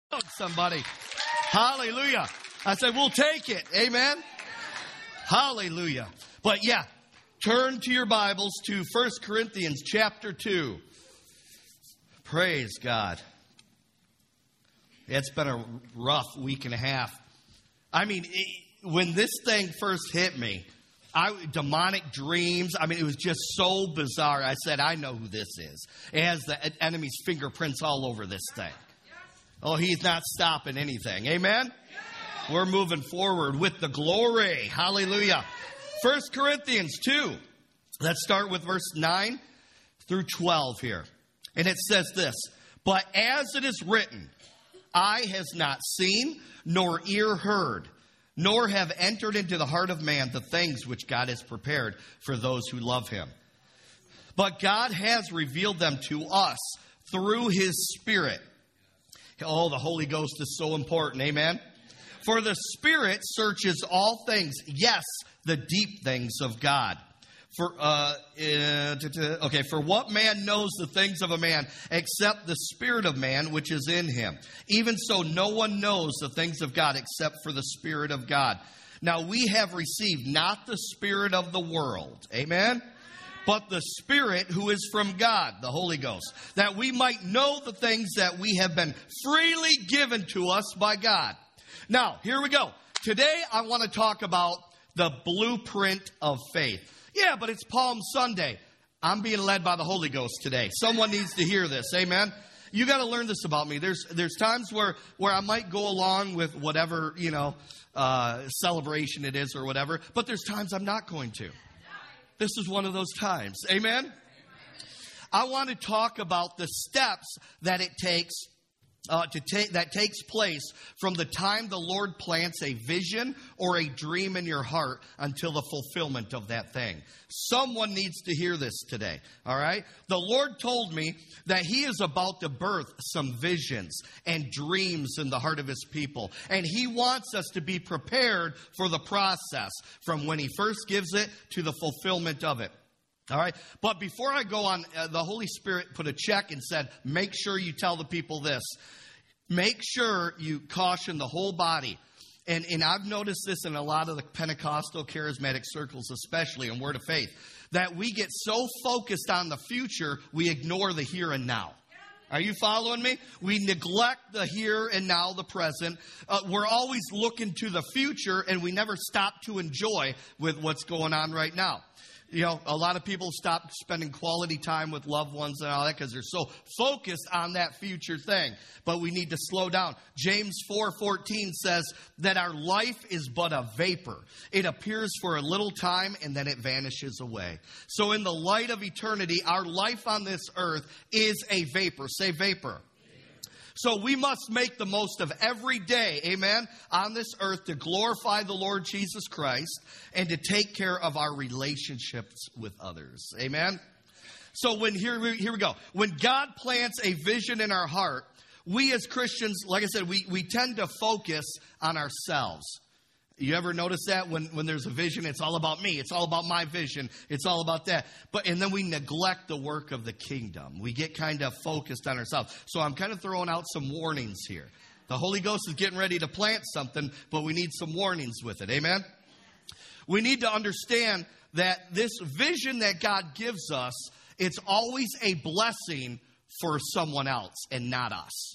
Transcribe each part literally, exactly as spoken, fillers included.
Somebody. Hallelujah. I said, we'll take it. Amen. Hallelujah. But yeah, turn to your Bibles to First Corinthians chapter two. Praise God. It's been a rough week and a half. I mean, it, when this thing first hit me, I, demonic dreams. I mean, it was just so bizarre. I said, I know who this is. It has the enemy's fingerprints all over this thing. Oh, he's not stopping anything. Amen? We're moving forward with the glory. Hallelujah. First Corinthians two. Let's start with verse nine through twelve here. And it says this, but as it is written, eye has not seen, nor ear heard, nor have entered into the heart of man the things which God has prepared for those who love him. But God has revealed them to us through his Spirit. Oh, the Holy Ghost is so important. Amen. For the Spirit searches all things. Yes, the deep things of God. For uh, uh, okay, for what man knows the things of a man except the spirit of man which is in him? Even so, no one knows the things of God except for the Spirit of God. Now we have received not the spirit of the world. Amen. But the Spirit who is from God, the Holy Ghost, that we might know the things that we have been freely given to us by God. Now, here we go. Today, I want to talk about the blueprint of faith. Yeah, but it's Palm Sunday. I'm being led by the Holy Ghost today. Someone needs to hear this. Amen. You got to learn this about me. There's there's times where, where I might go along with whatever, you know, uh, celebration it is or whatever. But there's times I'm not going to. This is one of those times. Amen? I want to talk about the steps that it takes uh, to take that takes place from the time the Lord plants a vision or a dream in your heart until the fulfillment of that thing. Someone needs to hear this today. All right? The Lord told me that he is about to birth some visions and dreams in the heart of his people. And he wants us to be prepared for the process from when he first gives it to the fulfillment of it. All right. But before I go on, uh, the Holy Spirit put a check and said, make sure you tell the people this. Make sure you caution the whole body. And, and I've noticed this in a lot of the Pentecostal charismatic circles, especially in Word of Faith, that we get so focused on the future, we ignore the here and now. Are you following me? We neglect the here and now, the present. Uh, we're always looking to the future, and we never stop to enjoy with what's going on right now. You know, a lot of people stop spending quality time with loved ones and all that because they're so focused on that future thing. But we need to slow down. James four fourteen says that our life is but a vapor. It appears for a little time and then it vanishes away. So in the light of eternity, our life on this earth is a vapor. Say vapor. So we must make the most of every day, amen, on this earth to glorify the Lord Jesus Christ and to take care of our relationships with others, amen. So when here we, here we go. When God plants a vision in our heart, we as Christians, like I said, we, we tend to focus on ourselves. You ever notice that when, when there's a vision, it's all about me. It's all about my vision. It's all about that. But and then we neglect the work of the kingdom. We get kind of focused on ourselves. So I'm kind of throwing out some warnings here. The Holy Ghost is getting ready to plant something, but we need some warnings with it. Amen? We need to understand that this vision that God gives us, it's always a blessing for someone else and not us.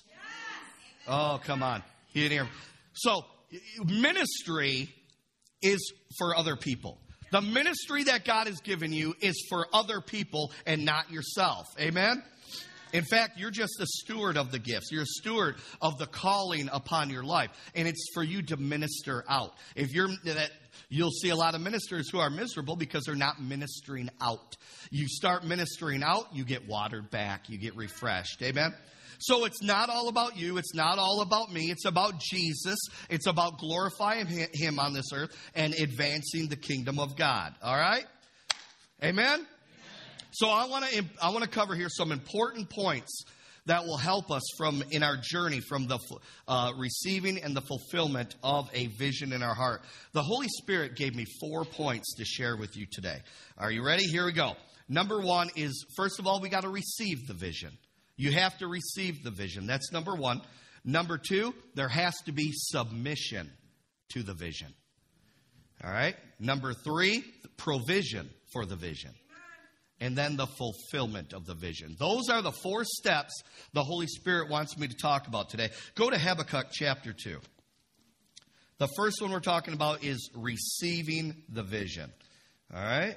Oh, come on. You didn't hear me. So ministry is for other people. The ministry that God has given you is for other people and not yourself. Amen? In fact, you're just a steward of the gifts. You're a steward of the calling upon your life. And it's for you to minister out. If you're that, you'll see a lot of ministers who are miserable because they're not ministering out. You start ministering out, you get watered back, you get refreshed. Amen? So it's not all about you. It's not all about me. It's about Jesus. It's about glorifying him on this earth and advancing the kingdom of God. All right? Amen? Amen. So I want to I want to cover here some important points that will help us from in our journey from the uh, receiving and the fulfillment of a vision in our heart. The Holy Spirit gave me four points to share with you today. Are you ready? Here we go. Number one is, first of all, we got to receive the vision. You have to receive the vision. That's number one. Number two, there has to be submission to the vision. All right. Number three, provision for the vision. And then the fulfillment of the vision. Those are the four steps the Holy Spirit wants me to talk about today. Go to Habakkuk chapter two. The first one we're talking about is receiving the vision. All right?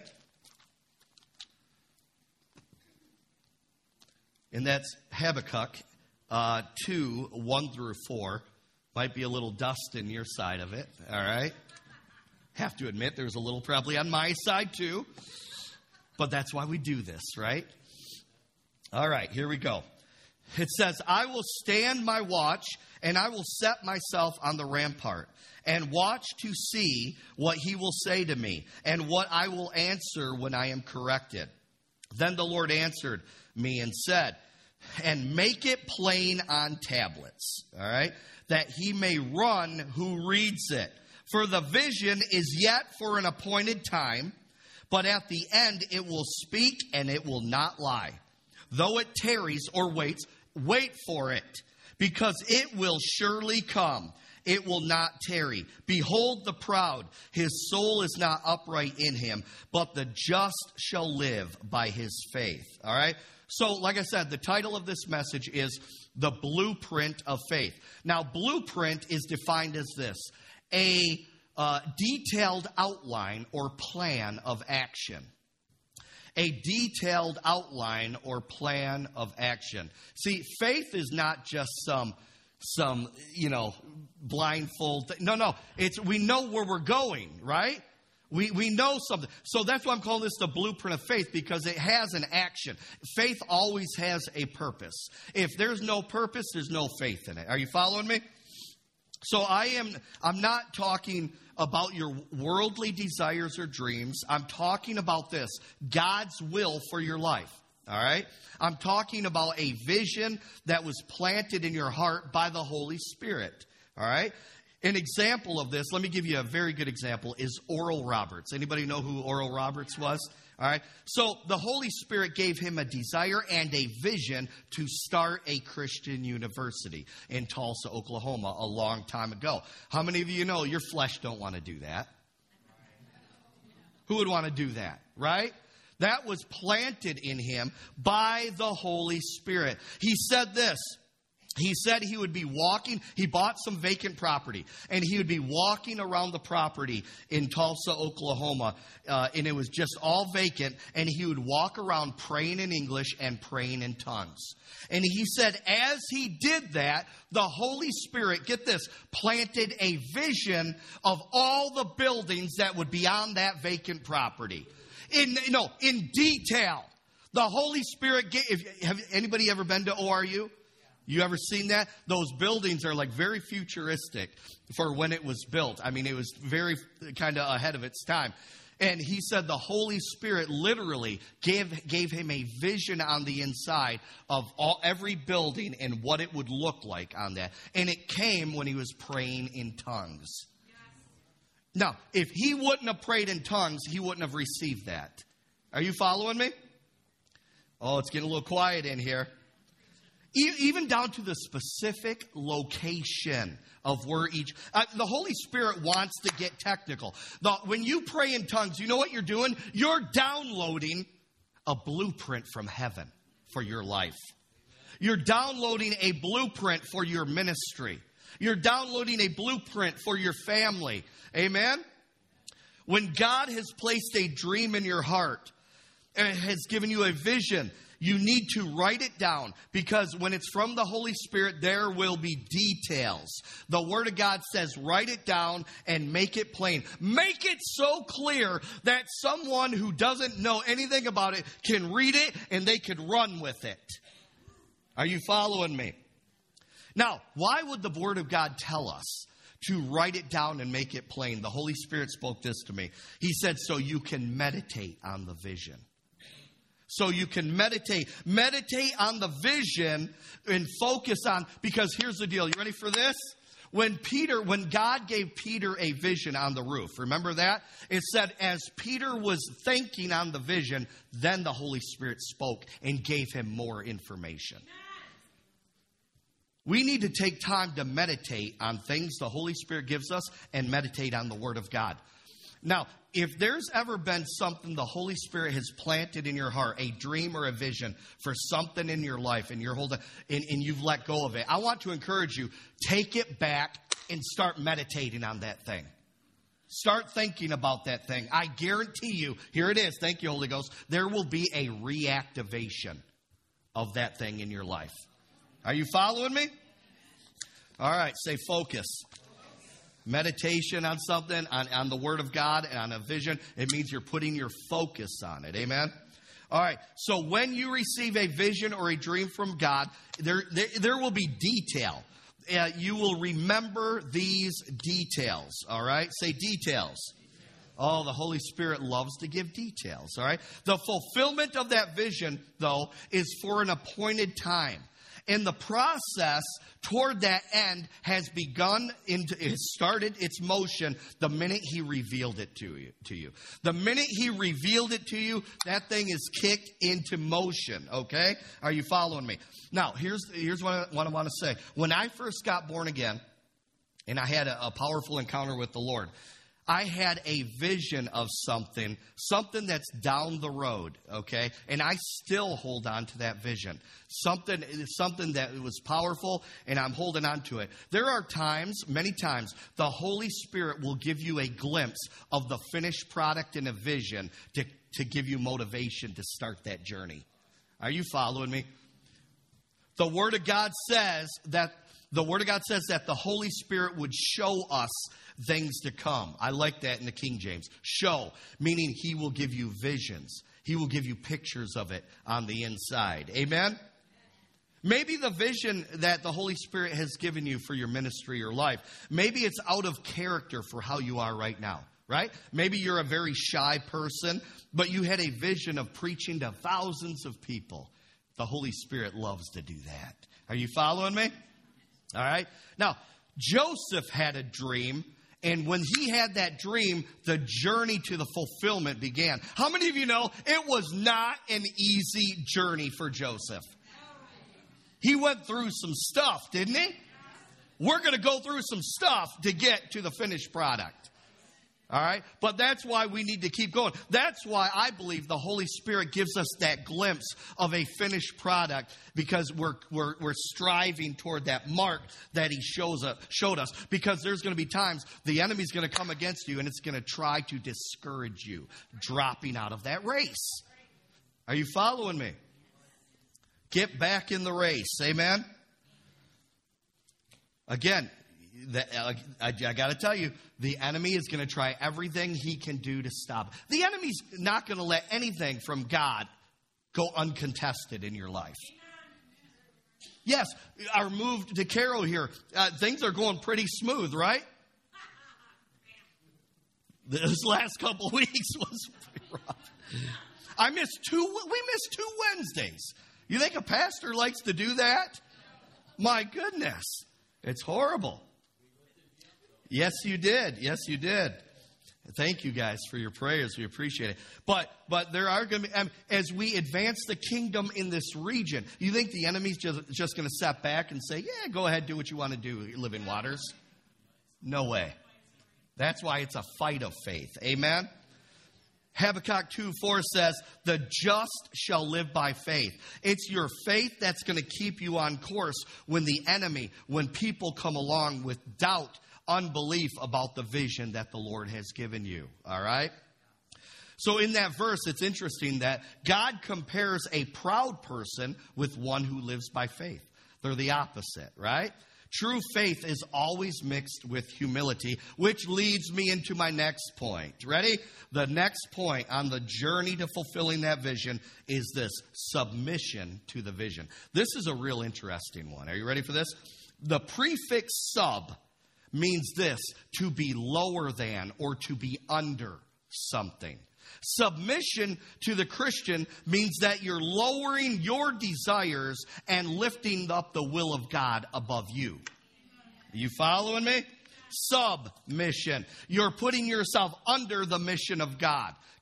And that's Habakkuk uh, two, one through four. Might be a little dust in your side of it. All right? Have to admit, there's a little probably on my side too. But that's why we do this, right? All right, here we go. It says, I will stand my watch, and I will set myself on the rampart, and watch to see what he will say to me, and what I will answer when I am corrected. Then the Lord answered me and said, and make it plain on tablets, all right, that he may run who reads it. For the vision is yet for an appointed time, but at the end it will speak and it will not lie. Though it tarries or waits, wait for it, because it will surely come. It will not tarry. Behold the proud, his soul is not upright in him, but the just shall live by his faith. All right? So, like I said, the title of this message is The Blueprint of Faith. Now, blueprint is defined as this: a Uh, detailed outline or plan of action. A detailed outline or plan of action. See, faith is not just some, some you know, blindfold thing. No, no. It's, we know where we're going, right? We, we know something. So that's why I'm calling this the blueprint of faith, because it has an action. Faith always has a purpose. If there's no purpose, there's no faith in it. Are you following me? So I am, I'm not talking about your worldly desires or dreams. I'm talking about this, God's will for your life. All right? I'm talking about a vision that was planted in your heart by the Holy Spirit. All right? An example of this, let me give you a very good example, is Oral Roberts. Anybody know who Oral Roberts was? All right. So the Holy Spirit gave him a desire and a vision to start a Christian university in Tulsa, Oklahoma, a long time ago. How many of you know your flesh don't want to do that? Who would want to do that, right? That was planted in him by the Holy Spirit. He said this. He said he would be walking, he bought some vacant property, and he would be walking around the property in Tulsa, Oklahoma, uh, and it was just all vacant, and he would walk around praying in English and praying in tongues. And he said as he did that, the Holy Spirit, get this, planted a vision of all the buildings that would be on that vacant property. In, no, in detail. The Holy Spirit gave, if, have anybody ever been to O R U? You ever seen that? Those buildings are like very futuristic for when it was built. I mean, it was very kind of ahead of its time. And he said the Holy Spirit literally gave, gave him a vision on the inside of all, every building and what it would look like on that. And it came when he was praying in tongues. Yes. Now, if he wouldn't have prayed in tongues, he wouldn't have received that. Are you following me? Oh, it's getting a little quiet in here. Even down to the specific location of where each... Uh, the Holy Spirit wants to get technical. The, when you pray in tongues, you know what you're doing? You're downloading a blueprint from heaven for your life. You're downloading a blueprint for your ministry. You're downloading a blueprint for your family. Amen? When God has placed a dream in your heart and has given you a vision, you need to write it down, because when it's from the Holy Spirit, there will be details. The Word of God says, write it down and make it plain. Make it so clear that someone who doesn't know anything about it can read it and they could run with it. Are you following me? Now, why would the Word of God tell us to write it down and make it plain? The Holy Spirit spoke this to me. He said, so you can meditate on the vision. So you can meditate. Meditate on the vision and focus on, because here's the deal. You ready for this? When Peter, when God gave Peter a vision on the roof, remember that? It said as Peter was thinking on the vision, then the Holy Spirit spoke and gave him more information. We need to take time to meditate on things the Holy Spirit gives us and meditate on the Word of God. Now, if there's ever been something the Holy Spirit has planted in your heart, a dream or a vision for something in your life, and you're holding and, and you've let go of it, I want to encourage you, take it back and start meditating on that thing. Start thinking about that thing. I guarantee you, here it is, thank you, Holy Ghost, there will be a reactivation of that thing in your life. Are you following me? All right, say focus. Meditation on something, on, on the Word of God and on a vision, it means you're putting your focus on it. Amen? All right, so when you receive a vision or a dream from God, there, there, there will be detail. Uh, you will remember these details. All right? Say details. Oh, the Holy Spirit loves to give details. All right? The fulfillment of that vision, though, is for an appointed time. And the process toward that end has begun, into, it has started its motion the minute he revealed it to you, to you. The minute he revealed it to you, that thing is kicked into motion, okay? Are you following me? Now, here's, here's what I, what I want to say. When I first got born again, and I had a, a powerful encounter with the Lord, I had a vision of something, something that's down the road, okay? And I still hold on to that vision. Something, something that was powerful, and I'm holding on to it. There are times, many times, the Holy Spirit will give you a glimpse of the finished product in a vision to, to give you motivation to start that journey. Are you following me? The Word of God says that the Word of God says that the Holy Spirit would show us things to come. I like that in the King James. Show, meaning He will give you visions. He will give you pictures of it on the inside. Amen? Maybe the vision that the Holy Spirit has given you for your ministry or life, maybe it's out of character for how you are right now, right? Maybe you're a very shy person, but you had a vision of preaching to thousands of people. The Holy Spirit loves to do that. Are you following me? All right. Now, Joseph had a dream, and when he had that dream, the journey to the fulfillment began. How many of you know it was not an easy journey for Joseph? He went through some stuff, didn't he? We're going to go through some stuff to get to the finished product. All right? But that's why we need to keep going. That's why I believe the Holy Spirit gives us that glimpse of a finished product, because we're we're, we're striving toward that mark that He shows us, showed us. Because there's going to be times the enemy's going to come against you, and it's going to try to discourage you dropping out of that race. Are you following me? Get back in the race. Amen? Again, The, uh, I, I got to tell you, the enemy is going to try everything he can do to stop. The enemy's not going to let anything from God go uncontested in your life. Yes, our move to Carroll here, uh, things are going pretty smooth, right? This last couple of weeks was pretty rough. I missed two. We missed two Wednesdays. You think a pastor likes to do that? My goodness, it's horrible. Yes, you did. Yes, you did. Thank you guys for your prayers. We appreciate it. But but there are going to be, um, as we advance the kingdom in this region, you think the enemy's just, just going to step back and say, yeah, go ahead, do what you want to do, Living Waters? No way. That's why it's a fight of faith. Amen? Habakkuk two four says, the just shall live by faith. It's your faith that's going to keep you on course when the enemy, when people come along with doubt, unbelief about the vision that the Lord has given you. All right? So in that verse, it's interesting that God compares a proud person with one who lives by faith. They're the opposite, right? True faith is always mixed with humility, which leads me into my next point. Ready? The next point on the journey to fulfilling that vision is this: submission to the vision. This is a real interesting one. Are you ready for this? The prefix sub means this: to be lower than or to be under something. Submission to the Christian means that you're lowering your desires and lifting up the will of God above you. Are you following me? Submission. You're putting yourself under the mission of God.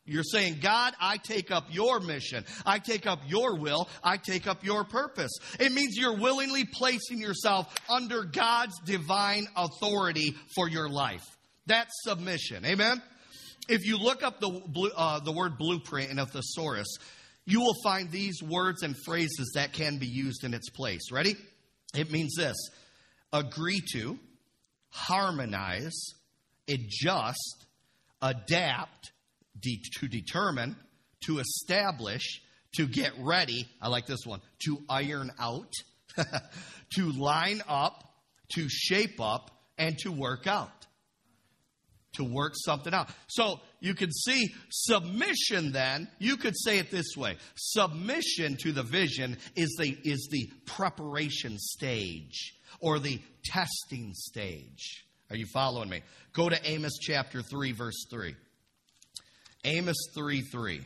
You're saying, God, I take up your mission. I take up your will. I take up your purpose. It means you're willingly placing yourself under God's divine authority for your life. That's submission. Amen? If you look up the, uh, the word blueprint in a thesaurus, you will find these words and phrases that can be used in its place. Ready? It means this: agree to, harmonize, adjust, adapt, de- to determine, to establish, to get ready. I like this one. To iron out, to line up, to shape up, and to work out. To work something out. So you can see submission then, you could say it this way. Submission to the vision is the, is the preparation stage or the testing stage. Are you following me? Go to Amos chapter three, verse three. Amos three three.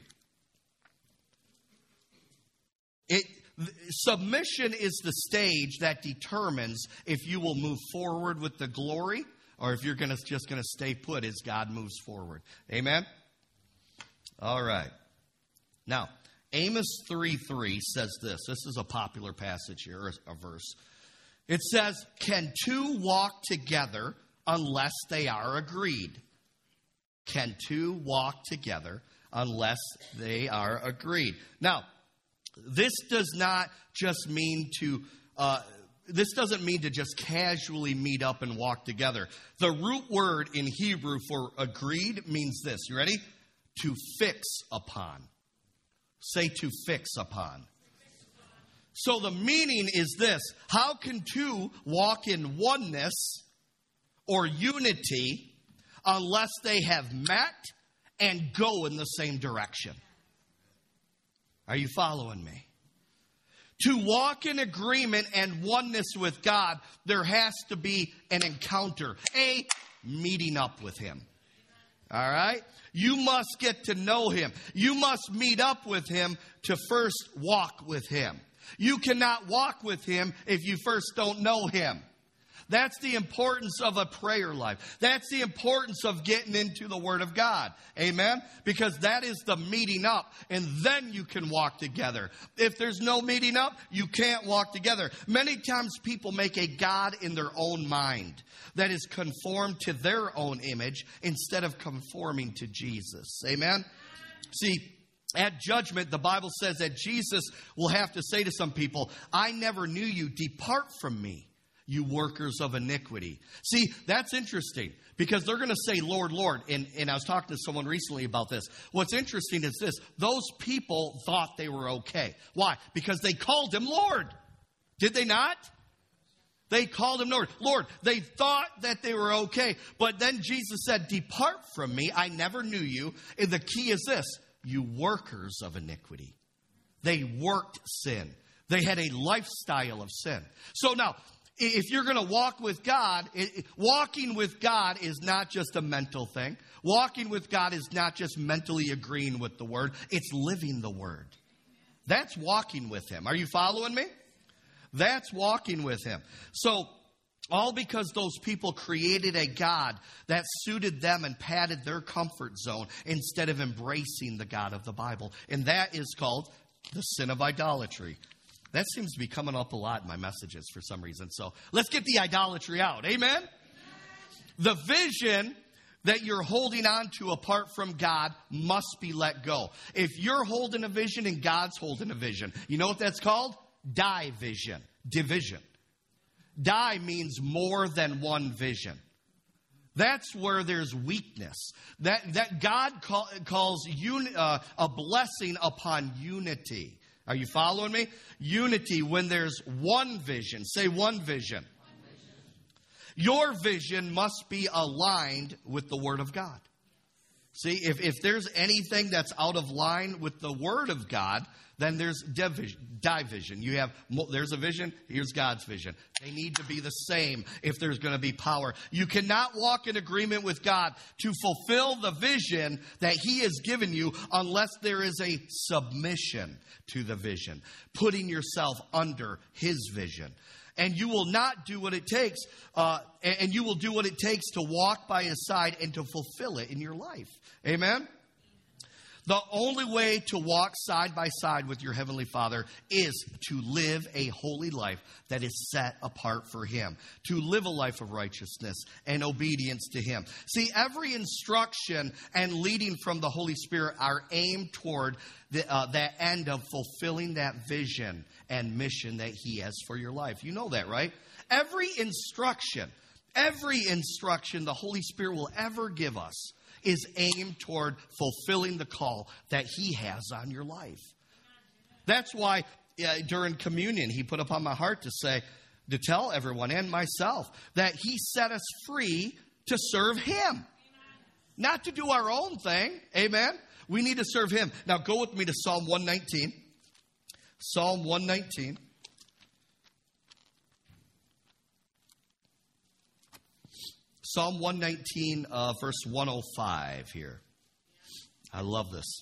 It, submission is the stage that determines if you will move forward with the glory or if you're gonna, just going to stay put as God moves forward. Amen? All right. Now, Amos three three says this. This is a popular passage here, a verse. It says, can two walk together unless they are agreed? Can two walk together unless they are agreed? Now, this does not just mean to... Uh, This doesn't mean to just casually meet up and walk together. The root word in Hebrew for agreed means this. You ready? To fix upon. Say to fix upon. So the meaning is this. How can two walk in oneness or unity unless they have met and go in the same direction? Are you following me? To walk in agreement and oneness with God, there has to be an encounter, a meeting up with Him. All right? You must get to know Him. You must meet up with Him to first walk with Him. You cannot walk with Him if you first don't know Him. That's the importance of a prayer life. That's the importance of getting into the Word of God. Amen? Because that is the meeting up, and then you can walk together. If there's no meeting up, you can't walk together. Many times people make a God in their own mind that is conformed to their own image instead of conforming to Jesus. Amen? See, at judgment, the Bible says that Jesus will have to say to some people, I never knew you. Depart from me, you workers of iniquity. See, that's interesting because they're going to say, Lord, Lord. And, and I was talking to someone recently about this. What's interesting is this. Those people thought they were okay. Why? Because they called Him Lord. Did they not? They called Him Lord. Lord, they thought that they were okay. But then Jesus said, depart from me. I never knew you. And the key is this. You workers of iniquity. They worked sin. They had a lifestyle of sin. So now, if you're going to walk with God, it, walking with God is not just a mental thing. Walking with God is not just mentally agreeing with the Word. It's living the Word. That's walking with Him. Are you following me? That's walking with Him. So, all because those people created a God that suited them and padded their comfort zone instead of embracing the God of the Bible. And that is called the sin of idolatry. That seems to be coming up a lot in my messages for some reason. So let's get the idolatry out. Amen? The vision that you're holding on to apart from God must be let go. If you're holding a vision and God's holding a vision, you know what that's called? Division. Division. Die means more than one vision. That's where there's weakness. That, that God call, calls un, uh, a blessing upon unity. Are you following me? Unity when there's one vision. Say one vision. One vision. Your vision must be aligned with the Word of God. See, if, if there's anything that's out of line with the Word of God, then there's division. division. You have, there's a vision, here's God's vision. They need to be the same if there's going to be power. You cannot walk in agreement with God to fulfill the vision that He has given you unless there is a submission to the vision, putting yourself under His vision. And you will not do what it takes, uh, and you will do what it takes to walk by His side and to fulfill it in your life. Amen? The only way to walk side by side with your Heavenly Father is to live a holy life that is set apart for Him, to live a life of righteousness and obedience to Him. See, every instruction and leading from the Holy Spirit are aimed toward the, uh, that end of fulfilling that vision and mission that He has for your life. You know that, right? Every instruction, every instruction the Holy Spirit will ever give us is aimed toward fulfilling the call that He has on your life. That's why uh, during communion, He put upon my heart to say, to tell everyone and myself that He set us free to serve Him. Not to do our own thing. Amen? We need to serve Him. Now go with me to Psalm one nineteen. Psalm one nineteen. Psalm one nineteen, uh, verse one oh five here. I love this.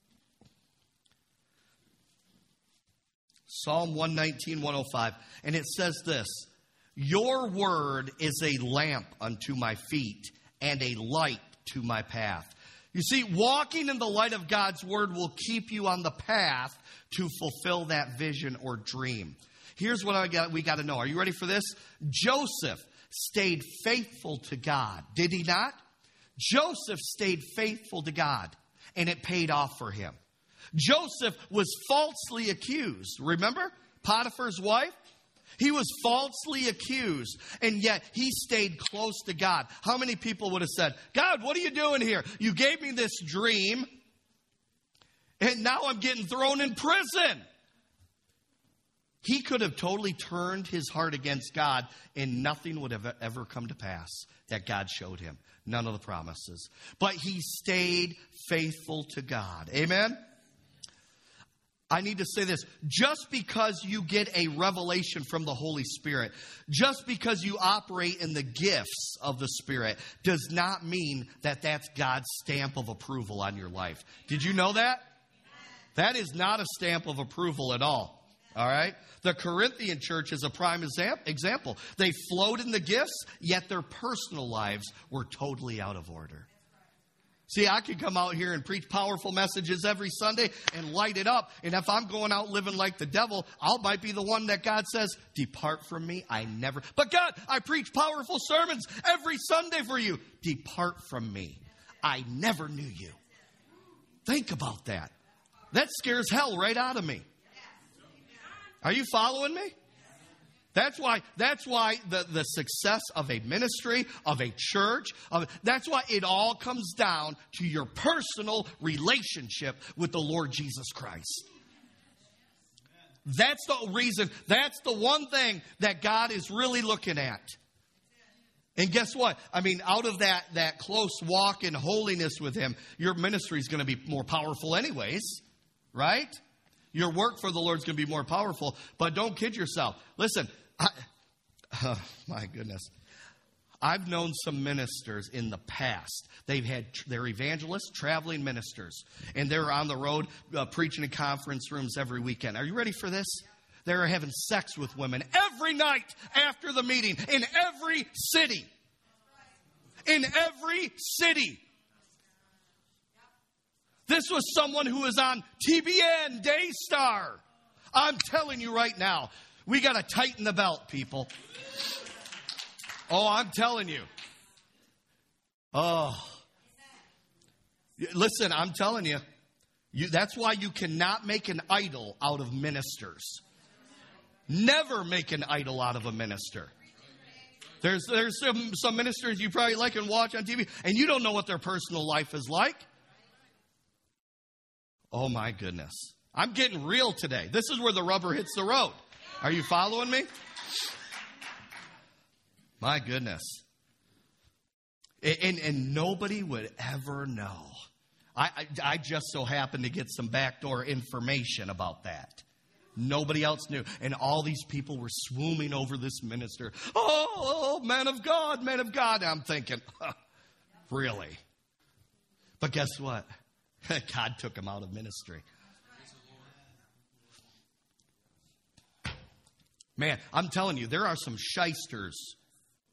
Psalm one nineteen, one oh five. And it says this: Your word is a lamp unto my feet and a light to my path. You see, walking in the light of God's word will keep you on the path to fulfill that vision or dream. Here's what I got, we got to know. Are you ready for this? Joseph stayed faithful to God. Did he not? Joseph stayed faithful to God, and it paid off for him. Joseph was falsely accused. Remember Potiphar's wife? He was falsely accused, and yet he stayed close to God. How many people would have said, God, what are you doing here? You gave me this dream, and now I'm getting thrown in prison. He could have totally turned his heart against God, and nothing would have ever come to pass that God showed him. None of the promises. But he stayed faithful to God. Amen? I need to say this. Just because you get a revelation from the Holy Spirit, just because you operate in the gifts of the Spirit, does not mean that that's God's stamp of approval on your life. Did you know that? That is not a stamp of approval at all. All right? The Corinthian church is a prime example. They flowed in the gifts, yet their personal lives were totally out of order. See, I could come out here and preach powerful messages every Sunday and light it up. And if I'm going out living like the devil, I might be the one that God says, depart from me, I never. But God, I preach powerful sermons every Sunday for you. Depart from me, I never knew you. Think about that. That scares hell right out of me. Are you following me? That's why, that's why the, the success of a ministry, of a church, of, that's why it all comes down to your personal relationship with the Lord Jesus Christ. That's the reason, that's the one thing that God is really looking at. And guess what? I mean, out of that, that close walk in holiness with Him, your ministry is going to be more powerful anyways, right? Your work for the Lord is going to be more powerful, but don't kid yourself. Listen, I, oh, my goodness. I've known some ministers in the past. They've had, they're evangelists, traveling ministers, and they're on the road uh, preaching in conference rooms every weekend. Are you ready for this? They're having sex with women every night after the meeting in every city. In every city. This was someone who was on T B N, Daystar. I'm telling you right now, we got to tighten the belt, people. Oh, I'm telling you. Oh. Listen, I'm telling you. you. That's why you cannot make an idol out of ministers. Never make an idol out of a minister. There's, there's some, some ministers you probably like and watch on T V, and you don't know what their personal life is like. Oh, my goodness. I'm getting real today. This is where the rubber hits the road. Are you following me? My goodness. And, and nobody would ever know. I, I, I just so happened to get some backdoor information about that. Nobody else knew. And all these people were swooming over this minister. Oh, man of God, man of God. I'm thinking, huh, really? But guess what? God took him out of ministry. Man, I'm telling you, there are some shysters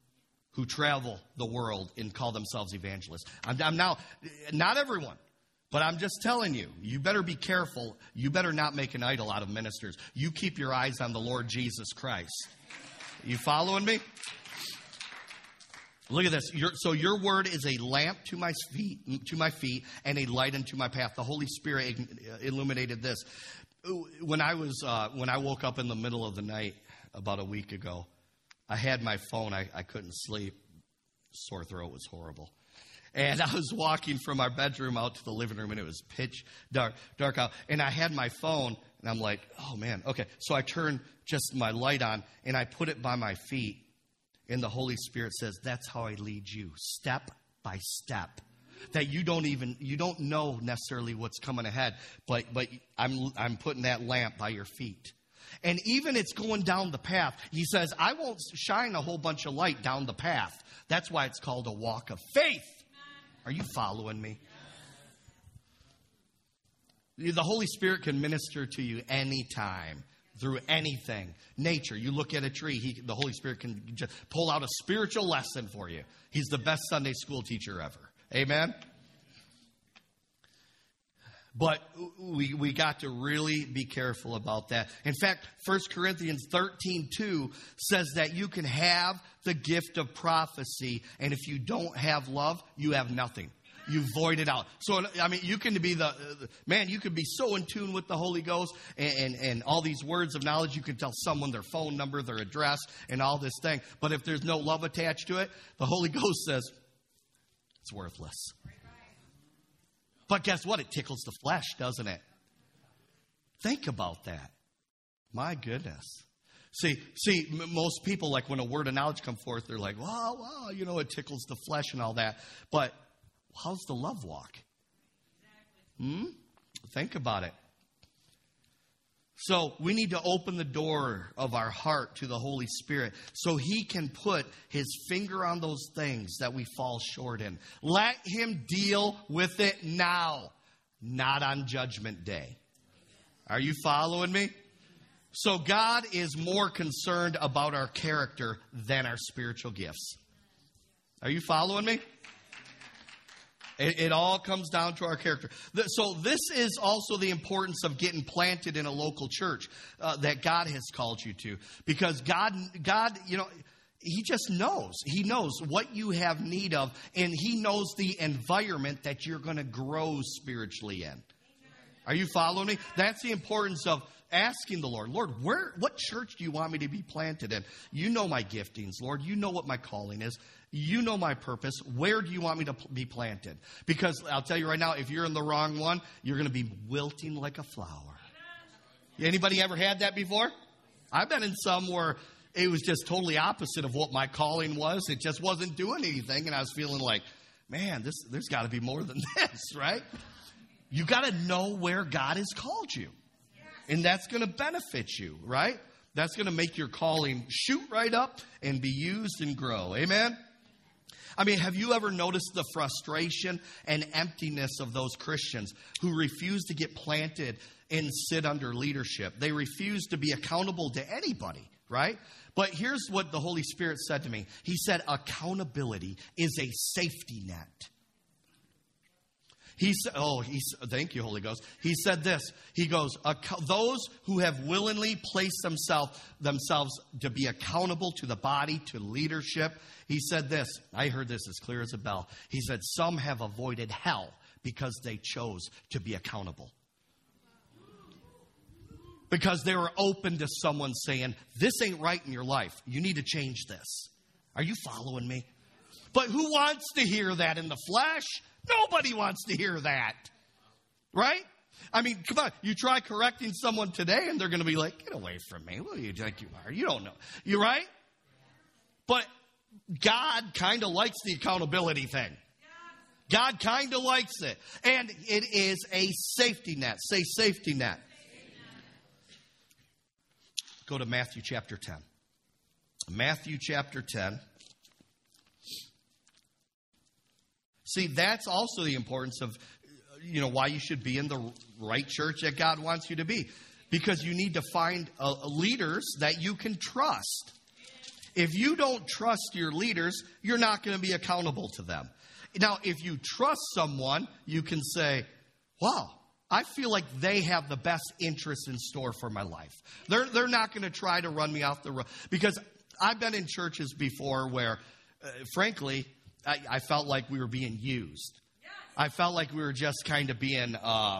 who travel the world and call themselves evangelists. I'm, I'm now, not everyone, But I'm just telling you, you better be careful. You better not make an idol out of ministers. You keep your eyes on the Lord Jesus Christ. You following me? Look at this. Your, so your word is a lamp to my feet, to my feet, and a light unto my path. The Holy Spirit illuminated this. When I was uh, when I woke up in the middle of the night about a week ago, I had my phone. I, I couldn't sleep. Sore throat was horrible. And I was walking from our bedroom out to the living room, and it was pitch dark, dark out. And I had my phone, and I'm like, oh, man, okay. So I turned just my light on, and I put it by my feet. And the Holy Spirit says, that's how I lead you, step by step. That you don't even, you don't know necessarily what's coming ahead, but but I'm I'm putting that lamp by your feet. And even it's going down the path. He says, I won't shine a whole bunch of light down the path. That's why it's called a walk of faith. Are you following me? The Holy Spirit can minister to you anytime, through anything. Nature, you look at a tree, he, the Holy Spirit can just pull out a spiritual lesson for you. He's the best Sunday school teacher ever. Amen? But we we got to really be careful about that. In fact, First Corinthians thirteen two says that you can have the gift of prophecy, and if you don't have love, you have nothing. You void it out. So, I mean, you can be the, uh, man, you can be so in tune with the Holy Ghost and, and, and all these words of knowledge. You can tell someone their phone number, their address, and all this thing. But if there's no love attached to it, the Holy Ghost says, it's worthless. But guess what? It tickles the flesh, doesn't it? Think about that. My goodness. See, see, m- most people, like when a word of knowledge comes forth, they're like, wow, wow, you know, it tickles the flesh and all that. But how's the love walk? Hmm? Think about it. So we need to open the door of our heart to the Holy Spirit so He can put His finger on those things that we fall short in. Let Him deal with it now, not on Judgment Day. Are you following me? So God is more concerned about our character than our spiritual gifts. Are you following me? It, it all comes down to our character. So this is also the importance of getting planted in a local church uh, that God has called you to. Because God, God, you know, He just knows. He knows what you have need of. And He knows the environment that you're going to grow spiritually in. Are you following me? That's the importance of asking the Lord, Lord, where, what church do you want me to be planted in? You know my giftings, Lord. You know what my calling is. You know my purpose. Where do you want me to be planted? Because I'll tell you right now, if you're in the wrong one, you're going to be wilting like a flower. Anybody ever had that before? I've been in some where it was just totally opposite of what my calling was. It just wasn't doing anything. And I was feeling like, man, this there's got to be more than this, right? You got to know where God has called you. And that's going to benefit you, right? That's going to make your calling shoot right up and be used and grow. Amen? I mean, have you ever noticed the frustration and emptiness of those Christians who refuse to get planted and sit under leadership? They refuse to be accountable to anybody, right? But here's what the Holy Spirit said to me. He said, accountability is a safety net. He said, oh, he, thank you, Holy Ghost. He said this. He goes, those who have willingly placed themselves themselves to be accountable to the body, to leadership. He said this. I heard this as clear as a bell. He said, some have avoided hell because they chose to be accountable. Because they were open to someone saying, this ain't right in your life. You need to change this. Are you following me? But who wants to hear that in the flesh? Nobody wants to hear that. Right? I mean, come on. You try correcting someone today and they're going to be like, get away from me. Who do you think you are? You don't know. You right? But God kind of likes the accountability thing. God kind of likes it. And it is a safety net. Say safety net. Go to Matthew chapter ten. Matthew chapter ten. See, that's also the importance of, you know, why you should be in the right church that God wants you to be. Because you need to find uh, leaders that you can trust. If you don't trust your leaders, you're not going to be accountable to them. Now, if you trust someone, you can say, wow, I feel like they have the best interest in store for my life. They're, they're not going to try to run me off the road. Because I've been in churches before where, uh, frankly, I, I felt like we were being used. Yes. I felt like we were just kind of being uh,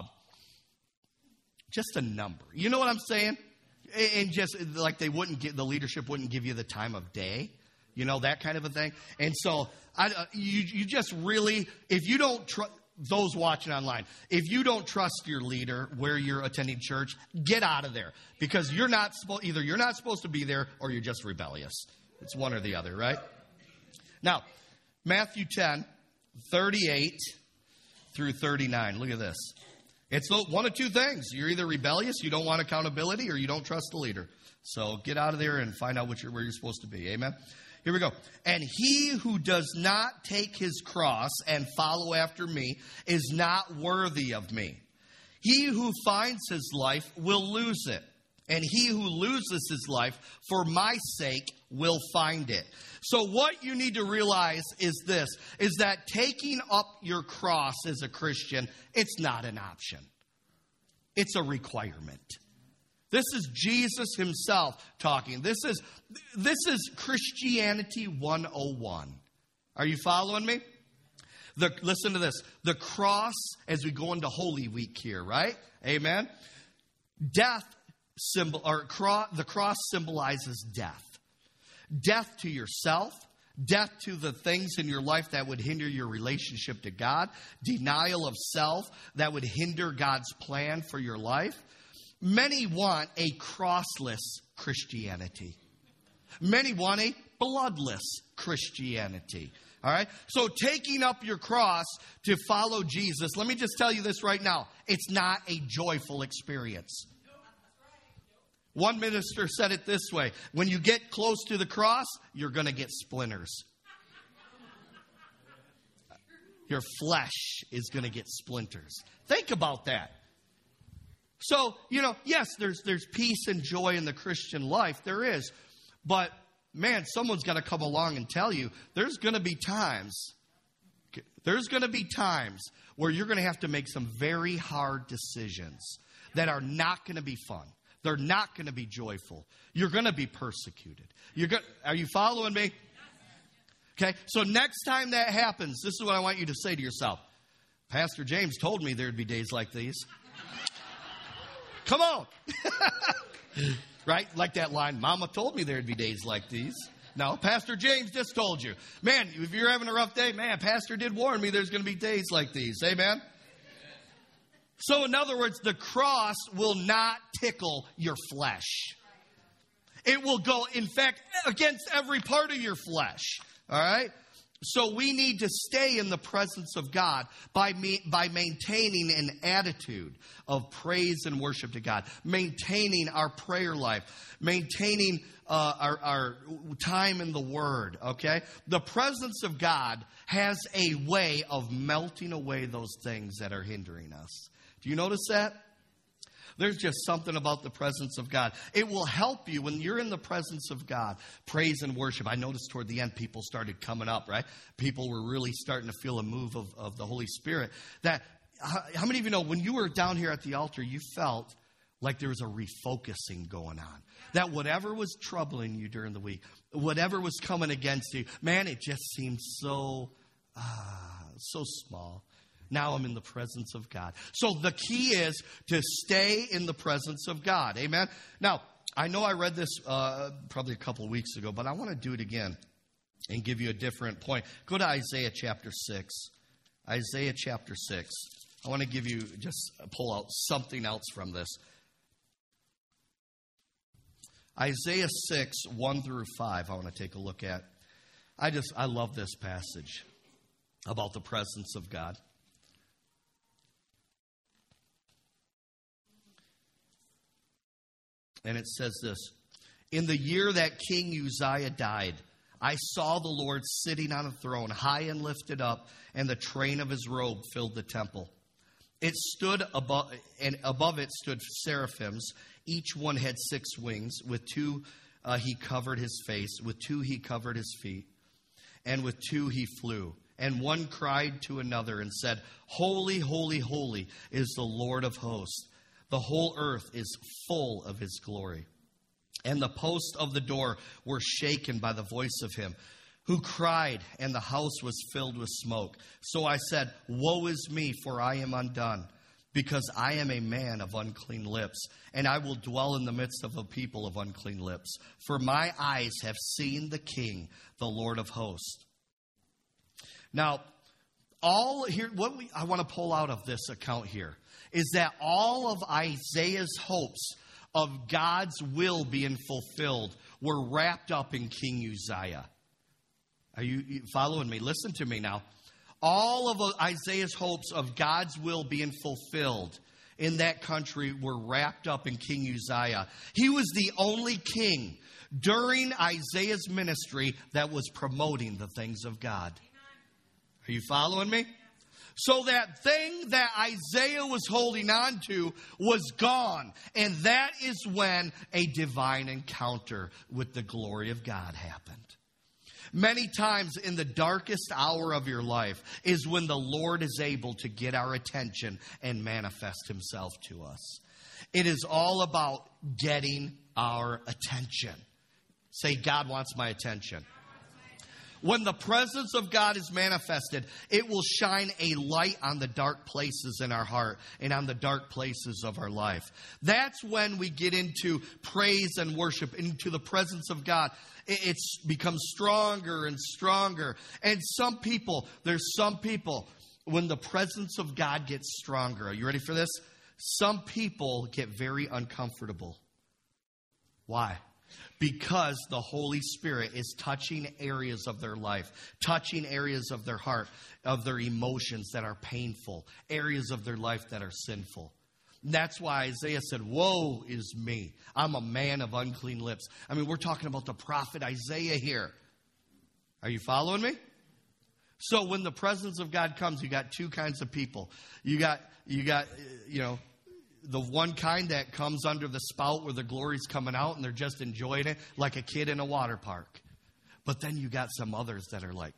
just a number. You know what I'm saying? And just like they wouldn't get, the leadership wouldn't give you the time of day. You know, that kind of a thing. And so I, uh, you, you just really, if you don't trust, those watching online, if you don't trust your leader where you're attending church, get out of there. Because you're not supposed, either you're not supposed to be there or you're just rebellious. It's one or the other, right? Now, Matthew ten, thirty-eight through thirty-nine. Look at this. It's one of two things. You're either rebellious, you don't want accountability, or you don't trust the leader. So get out of there and find out what you're, where you're supposed to be. Amen? Here we go. And he who does not take his cross and follow after me is not worthy of me. He who finds his life will lose it. And he who loses his life for my sake will find it. So what you need to realize is this, is that taking up your cross as a Christian, it's not an option. It's a requirement. This is Jesus himself talking. This is this is Christianity one oh one. Are you following me? The, listen to this. The cross, as we go into Holy Week here, right? Amen. Death symbol or cross, the cross symbolizes death. Death to yourself, death to the things in your life that would hinder your relationship to God, denial of self that would hinder God's plan for your life. Many want a crossless Christianity. Many want a bloodless Christianity. All right? So taking up your cross to follow Jesus, let me just tell you this right now. It's not a joyful experience. One minister said it this way. When you get close to the cross, you're going to get splinters. Your flesh is going to get splinters. Think about that. So, you know, yes, there's there's peace and joy in the Christian life. There is. But, man, someone's got to come along and tell you there's going to be times, there's going to be times where you're going to have to make some very hard decisions that are not going to be fun. They're not going to be joyful. You're going to be persecuted. You're going, are you following me? Okay, so next time that happens, this is what I want you to say to yourself. Pastor James told me there'd be days like these. Come on. Right? Like that line, Mama told me there'd be days like these. No, Pastor James just told you. Man, if you're having a rough day, man, Pastor did warn me there's going to be days like these. Amen? So in other words, the cross will not tickle your flesh. It will go, in fact, against every part of your flesh. All right? So we need to stay in the presence of God by me, by maintaining an attitude of praise and worship to God, maintaining our prayer life, maintaining uh, our, our time in the Word, okay? The presence of God has a way of melting away those things that are hindering us. Do you notice that? There's just something about the presence of God. It will help you when you're in the presence of God. Praise and worship. I noticed toward the end people started coming up, right? People were really starting to feel a move of, of the Holy Spirit. That how, how many of you know when you were down here at the altar, you felt like there was a refocusing going on? That whatever was troubling you during the week, whatever was coming against you, man, it just seemed so, ah, so small. Now I'm in the presence of God. So the key is to stay in the presence of God. Amen. Now, I know I read this uh, probably a couple of weeks ago, but I want to do it again and give you a different point. Go to Isaiah chapter six. Isaiah chapter six. I want to give you, just pull out something else from this. Isaiah six, one through five, I want to take a look at. I just, I love this passage about the presence of God. And it says this, in the year that King Uzziah died, I saw the Lord sitting on a throne, high and lifted up, and the train of his robe filled the temple. It stood above, and above it stood seraphims. Each one had six wings. With two uh, he covered his face. With two he covered his feet. And with two he flew. And one cried to another and said, Holy, holy, holy is the Lord of hosts. The whole earth is full of his glory. And the posts of the door were shaken by the voice of him who cried, and the house was filled with smoke. So I said, Woe is me, for I am undone, because I am a man of unclean lips, and I will dwell in the midst of a people of unclean lips. For my eyes have seen the King, the Lord of hosts. Now, all here, what we, I want to pull out of this account here is that all of Isaiah's hopes of God's will being fulfilled were wrapped up in King Uzziah. Are you following me? Listen to me now. All of Isaiah's hopes of God's will being fulfilled in that country were wrapped up in King Uzziah. He was the only king during Isaiah's ministry that was promoting the things of God. Are you following me? So that thing that Isaiah was holding on to was gone. And that is when a divine encounter with the glory of God happened. Many times in the darkest hour of your life is when the Lord is able to get our attention and manifest himself to us. It is all about getting our attention. Say, God wants my attention. When the presence of God is manifested, it will shine a light on the dark places in our heart and on the dark places of our life. That's when we get into praise and worship, into the presence of God. It becomes stronger and stronger. And some people, there's some people, when the presence of God gets stronger, are you ready for this? Some people get very uncomfortable. Why? Because the Holy Spirit is touching areas of their life, touching areas of their heart, of their emotions that are painful, areas of their life that are sinful. That's why Isaiah said, Woe is me. I'm a man of unclean lips. I mean, we're talking about the prophet Isaiah here. Are you following me? So when the presence of God comes, you got two kinds of people. You got, you got, you know, the one kind that comes under the spout where the glory's coming out and they're just enjoying it like a kid in a water park. But then you got some others that are like,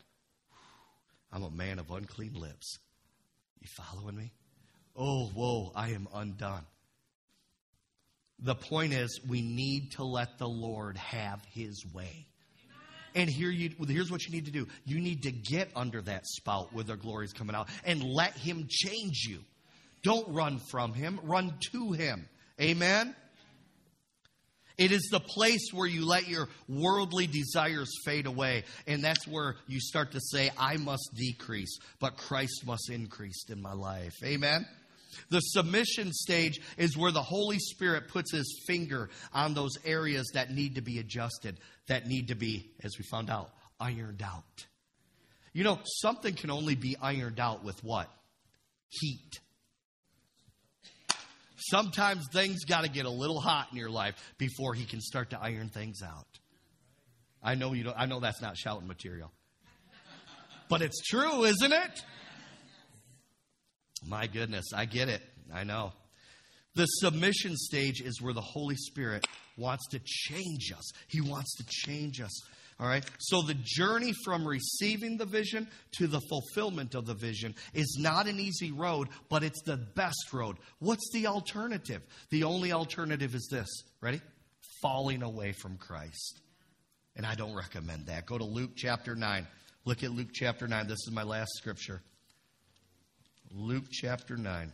I'm a man of unclean lips. You following me? Oh, whoa, I am undone. The point is, we need to let the Lord have his way. And here you, here's what you need to do. You need to get under that spout where the glory's coming out and let him change you. Don't run from him. Run to him. Amen? It is the place where you let your worldly desires fade away. And that's where you start to say, I must decrease, but Christ must increase in my life. Amen? The submission stage is where the Holy Spirit puts his finger on those areas that need to be adjusted, that need to be, as we found out, ironed out. You know, something can only be ironed out with what? Heat. Sometimes things got to get a little hot in your life before he can start to iron things out. I know you don't, I know that's not shouting material. But it's true, isn't it? My goodness, I get it. I know. The submission stage is where the Holy Spirit wants to change us. He wants to change us. All right? So the journey from receiving the vision to the fulfillment of the vision is not an easy road, but it's the best road. What's the alternative? The only alternative is this. Ready? Falling away from Christ. And I don't recommend that. Go to Luke chapter nine. Look at Luke chapter nine. This is my last scripture. Luke chapter nine.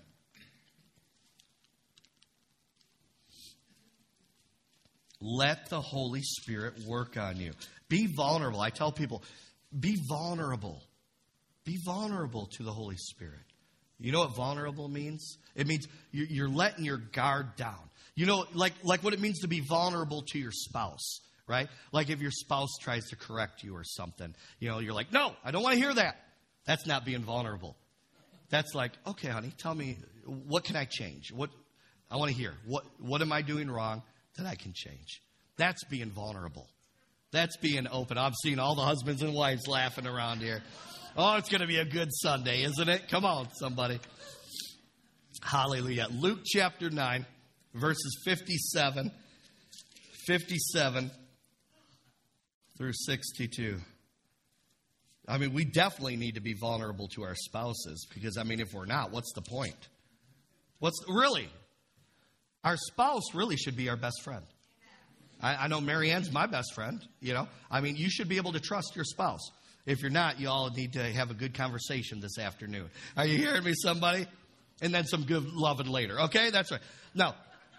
Let the Holy Spirit work on you. Be vulnerable. I tell people, be vulnerable. Be vulnerable to the Holy Spirit. You know what vulnerable means? It means you're letting your guard down. You know, like, like what it means to be vulnerable to your spouse, right? Like if your spouse tries to correct you or something, you know, you're like, no, I don't want to hear that. That's not being vulnerable. That's like, okay, honey, tell me, what can I change? What I want to hear. What what am I doing wrong that I can change? That's being vulnerable. That's being open. I'm seeing all the husbands and wives laughing around here. Oh, it's going to be a good Sunday, isn't it? Come on, somebody. Hallelujah. Luke chapter nine, verses fifty-seven, fifty-seven through sixty-two. I mean, we definitely need to be vulnerable to our spouses because, I mean, if we're not, what's the point? What's really? Our spouse really should be our best friend. I, I know Mary Ann's my best friend, you know. I mean, you should be able to trust your spouse. If you're not, you all need to have a good conversation this afternoon. Are you hearing me, somebody? And then some good loving later. Okay, that's right. Now,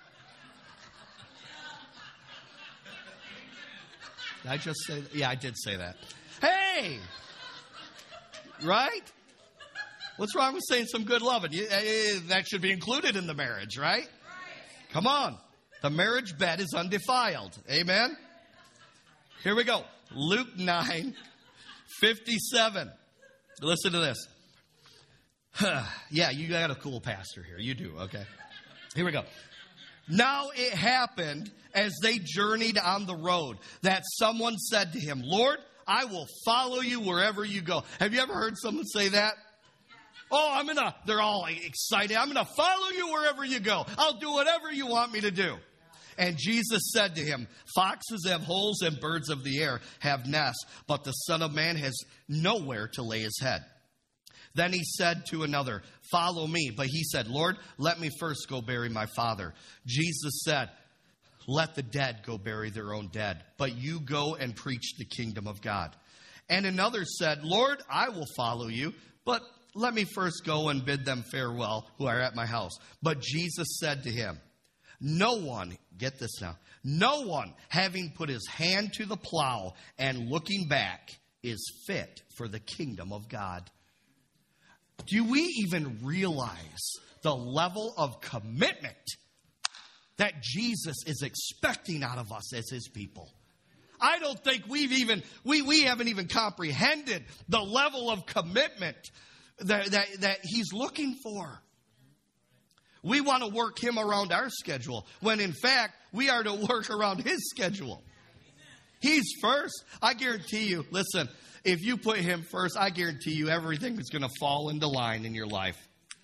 did I just say that? Yeah, I did say that. Hey! Right? What's wrong with saying some good loving? You, uh, that should be included in the marriage, right? Come on. The marriage bed is undefiled. Amen? Here we go. Luke nine fifty-seven. Listen to this. Yeah, you got a cool pastor here. You do, okay? Here we go. Now it happened as they journeyed on the road that someone said to him, Lord, I will follow you wherever you go. Have you ever heard someone say that? Oh, I'm going to, they're all excited. I'm going to follow you wherever you go. I'll do whatever you want me to do. And Jesus said to him, foxes have holes and birds of the air have nests, but the Son of Man has nowhere to lay his head. Then he said to another, follow me. But he said, Lord, let me first go bury my father. Jesus said, let the dead go bury their own dead, but you go and preach the kingdom of God. And another said, Lord, I will follow you, but let me first go and bid them farewell who are at my house. But Jesus said to him, no one, get this now, no one having put his hand to the plow and looking back is fit for the kingdom of God. Do we even realize the level of commitment that Jesus is expecting out of us as his people? I don't think we've even, we, we haven't even comprehended the level of commitment that, that, that he's looking for. We want to work him around our schedule, when in fact, we are to work around his schedule. He's first. I guarantee you, listen, if you put him first, I guarantee you everything is going to fall into line in your life.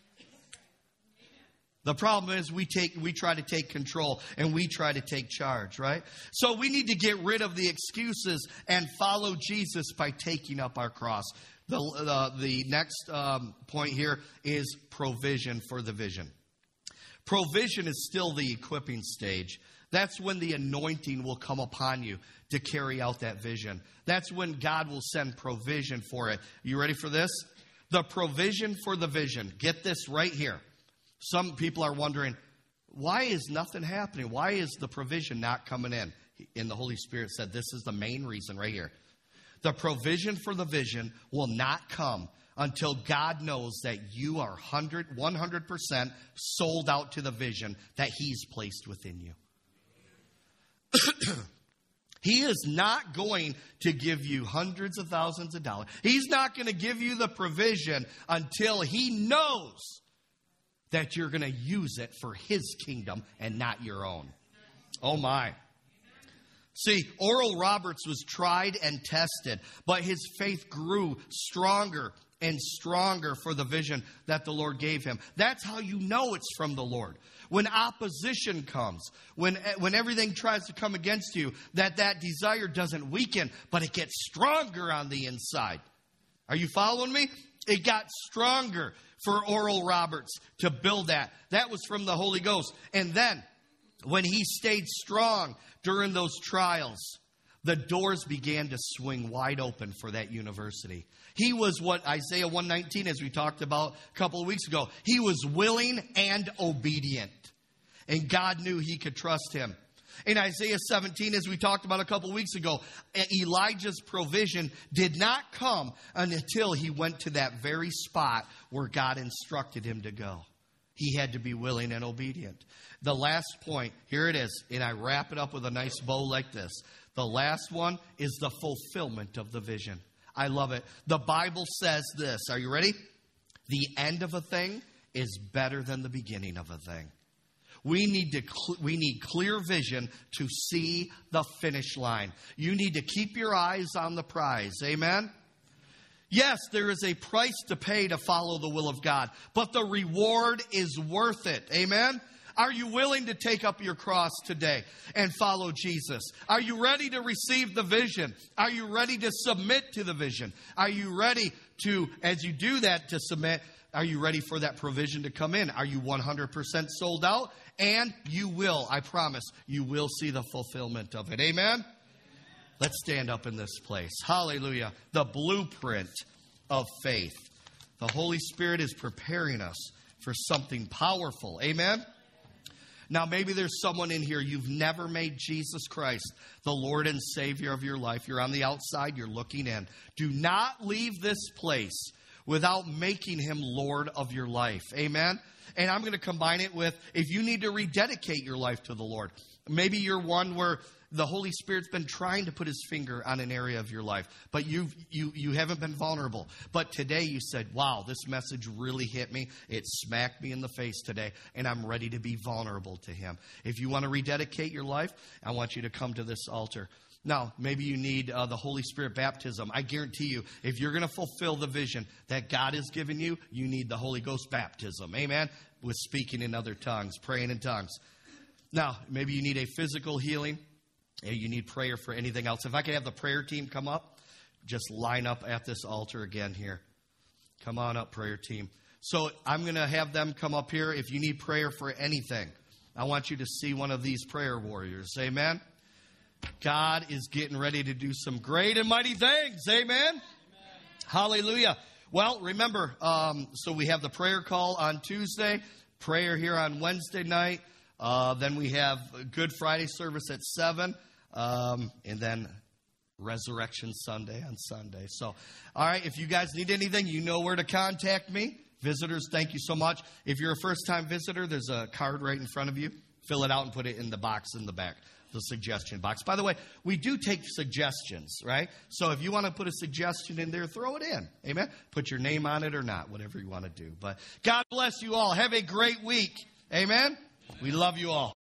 The problem is we take, we try to take control and we try to take charge, right? So we need to get rid of the excuses and follow Jesus by taking up our cross. The, uh, the next um, point here is provision for the vision. Provision is still the equipping stage. That's when the anointing will come upon you to carry out that vision. That's when God will send provision for it. You ready for this? The provision for the vision. Get this right here. Some people are wondering, why is nothing happening? Why is the provision not coming in? And the Holy Spirit said, this is the main reason right here. The provision for the vision will not come until God knows that you are one hundred percent sold out to the vision that he's placed within you. He is not going to give you hundreds of thousands of dollars. He's not going to give you the provision until he knows that you're going to use it for his kingdom and not your own. Oh my. See, Oral Roberts was tried and tested, but his faith grew stronger and stronger for the vision that the Lord gave him. That's how you know it's from the Lord. When opposition comes, when when everything tries to come against you, that that desire doesn't weaken, but it gets stronger on the inside. Are you following me? It got stronger for Oral Roberts to build that. That was from the Holy Ghost. And then, when he stayed strong during those trials, the doors began to swing wide open for that university. He was what Isaiah one nineteen, as we talked about a couple of weeks ago, he was willing and obedient. And God knew he could trust him. In Isaiah seventeen, as we talked about a couple of weeks ago, Elijah's provision did not come until he went to that very spot where God instructed him to go. He had to be willing and obedient. The last point, here it is, and I wrap it up with a nice bow like this. The last one is the fulfillment of the vision. I love it. The Bible says this. Are you ready? The end of a thing is better than the beginning of a thing. We need to cl- we need clear vision to see the finish line. You need to keep your eyes on the prize. Amen? Yes, there is a price to pay to follow the will of God, but the reward is worth it. Amen? Are you willing to take up your cross today and follow Jesus? Are you ready to receive the vision? Are you ready to submit to the vision? Are you ready to, as you do that, to submit, are you ready for that provision to come in? Are you one hundred percent sold out? And you will, I promise, you will see the fulfillment of it. Amen? Let's stand up in this place. Hallelujah. The blueprint of faith. The Holy Spirit is preparing us for something powerful. Amen? Now, maybe there's someone in here, you've never made Jesus Christ the Lord and Savior of your life. You're on the outside, you're looking in. Do not leave this place without making Him Lord of your life. Amen? And I'm going to combine it with, if you need to rededicate your life to the Lord. Maybe you're one where the Holy Spirit's been trying to put His finger on an area of your life, but you've, you you haven't been vulnerable. But today you said, wow, this message really hit me. It smacked me in the face today, and I'm ready to be vulnerable to Him. If you want to rededicate your life, I want you to come to this altar. Now, maybe you need uh, the Holy Spirit baptism. I guarantee you, if you're going to fulfill the vision that God has given you, you need the Holy Ghost baptism. Amen? With speaking in other tongues, praying in tongues. Now, maybe you need a physical healing. You need prayer for anything else. If I could have the prayer team come up, just line up at this altar again here. Come on up, prayer team. So I'm going to have them come up here. If you need prayer for anything, I want you to see one of these prayer warriors. Amen? God is getting ready to do some great and mighty things. Amen? Amen. Hallelujah. Well, remember, um, so we have the prayer call on Tuesday, prayer here on Wednesday night. Uh, then we have Good Friday service at seven. Um, and then Resurrection Sunday on Sunday. So, all right, if you guys need anything, you know where to contact me. Visitors, thank you so much. If you're a first-time visitor, there's a card right in front of you. Fill it out and put it in the box in the back, the suggestion box. By the way, we do take suggestions, right? So if you want to put a suggestion in there, throw it in. Amen? Put your name on it or not, whatever you want to do. But God bless you all. Have a great week. Amen? We love you all.